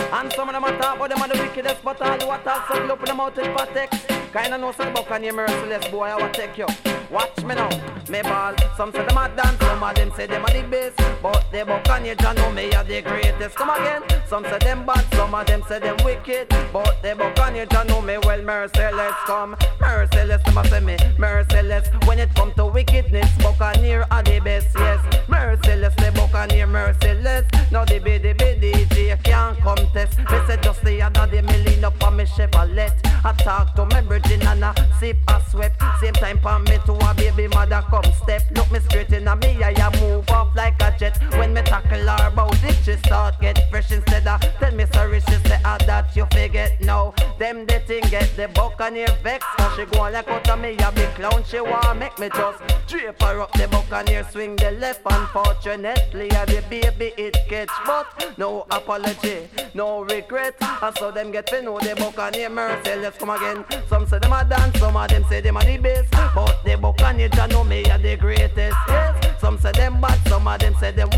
And some of them a talk, but them are the wickedest. But all who attack, suck up in the mouth with patex. Kinda know some Buccaneer merciless boy, I will take you. Watch me now, me ball. Some say them a dance, some of them say them a the best. But the Buccaneer John know me are the greatest. Come again, some say them bad, some of them say them wicked. But the Buccaneer John know me well merciless. Come, merciless, them a say me merciless. When it come to wickedness, Buccaneer are the best, yes. Merciless, the Buccaneer merciless. Now the DJ can't contest. They say just the other day me lean up on me Chevrolet. I talk to me virgin and I sip a sweat. Same time for me to a baby mother come step. Look me straight in a me, I move off like a jet. When me tackle her about it, she start get fresh instead of tell me sorry, she say that you forget now. Them the thing get the Buccaneer vex. Cause she go on like out of me a big clown. She want make me just drape her up the Buccaneer swing the left. Unfortunately, the baby it catch. But no apology, no regret. And so them get to know the Buccaneer merciless. Come again, some say them a dance, some of them say them a the best. But the Buccaneer John know me are the greatest, yes. Some say them bad, some of them say them